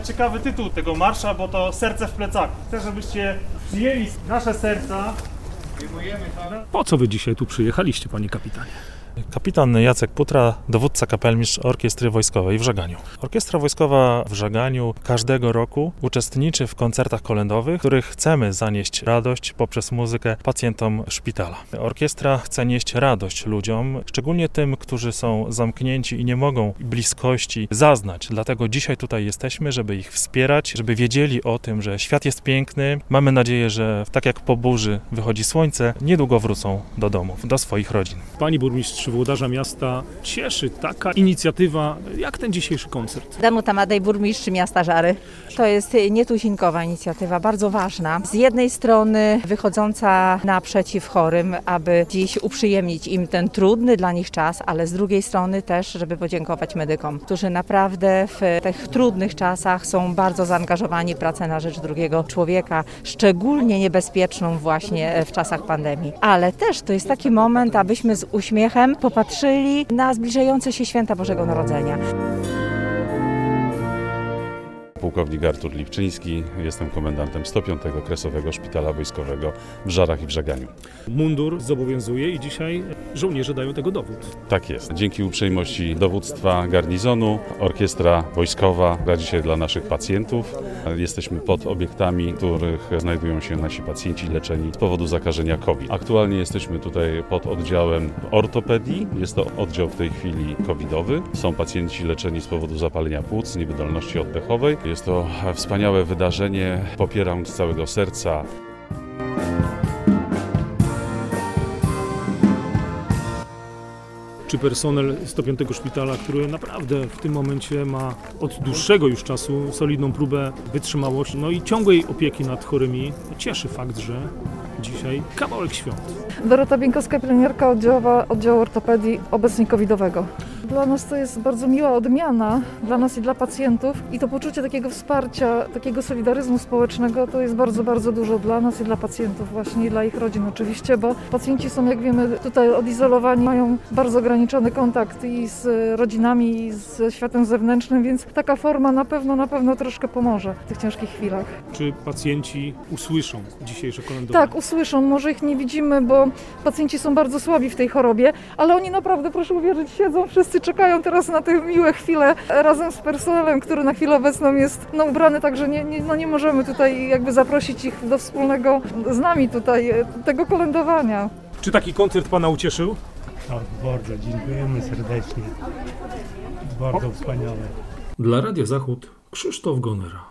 Ciekawy tytuł tego marsza, bo to serce w plecaku. Chcę, żebyście przyjęli nasze serca. Po co wy dzisiaj tu przyjechaliście, panie kapitanie? Kapitan Jacek Putra, dowódca kapelmistrz Orkiestry Wojskowej w Żaganiu. Orkiestra Wojskowa w Żaganiu każdego roku uczestniczy w koncertach kolędowych, w których chcemy zanieść radość poprzez muzykę pacjentom szpitala. Orkiestra chce nieść radość ludziom, szczególnie tym, którzy są zamknięci i nie mogą bliskości zaznać. Dlatego dzisiaj tutaj jesteśmy, żeby ich wspierać, żeby wiedzieli o tym, że świat jest piękny. Mamy nadzieję, że tak jak po burzy wychodzi słońce, niedługo wrócą do domów, do swoich rodzin. Pani burmistrz włodarza miasta cieszy taka inicjatywa, jak ten dzisiejszy koncert. Danuta Madej, burmistrz miasta Żary. To jest nietuzinkowa inicjatywa, bardzo ważna. Z jednej strony wychodząca naprzeciw chorym, aby dziś uprzyjemnić im ten trudny dla nich czas, ale z drugiej strony też, żeby podziękować medykom, którzy naprawdę w tych trudnych czasach są bardzo zaangażowani w pracę na rzecz drugiego człowieka, szczególnie niebezpieczną właśnie w czasach pandemii. Ale też to jest taki moment, abyśmy z uśmiechem popatrzyli na zbliżające się święta Bożego Narodzenia. Pułkownik Artur Lipczyński, jestem komendantem 105. Kresowego Szpitala Wojskowego w Żarach i w Żaganiu. Mundur zobowiązuje i dzisiaj żołnierze dają tego dowód. Tak jest. Dzięki uprzejmości dowództwa garnizonu Orkiestra Wojskowa gra dzisiaj dla naszych pacjentów. Jesteśmy pod obiektami, w których znajdują się nasi pacjenci leczeni z powodu zakażenia COVID. Aktualnie jesteśmy tutaj pod oddziałem ortopedii. Jest to oddział w tej chwili covidowy. Są pacjenci leczeni z powodu zapalenia płuc, niewydolności oddechowej. Jest to wspaniałe wydarzenie. Popieram z całego serca. Czy personel 105. Szpitala, który naprawdę w tym momencie ma od dłuższego już czasu solidną próbę wytrzymałości, no i ciągłej opieki nad chorymi, cieszy fakt, że dzisiaj kawałek świąt. Dorota Bieńkowska, pielęgniarka oddziału ortopedii obecnie covidowego. Dla nas to jest bardzo miła odmiana, dla nas i dla pacjentów, i to poczucie takiego wsparcia, takiego solidaryzmu społecznego to jest bardzo, bardzo dużo dla nas i dla pacjentów właśnie, i dla ich rodzin oczywiście, bo pacjenci są, jak wiemy, tutaj odizolowani, mają bardzo ograniczony kontakt i z rodzinami, i ze światem zewnętrznym, więc taka forma na pewno troszkę pomoże w tych ciężkich chwilach. Czy pacjenci usłyszą dzisiejsze kolędowanie? Tak, usłyszą, może ich nie widzimy, bo pacjenci są bardzo słabi w tej chorobie, ale oni naprawdę, proszę uwierzyć, siedzą, wszyscy czekają teraz na te miłe chwile razem z personelem, który na chwilę obecną jest ubrany, także nie możemy tutaj jakby zaprosić ich do wspólnego z nami tutaj tego kolędowania. Czy taki koncert pana ucieszył? Tak, bardzo dziękujemy serdecznie. Bardzo wspaniale. Dla Radia Zachód Krzysztof Gonera.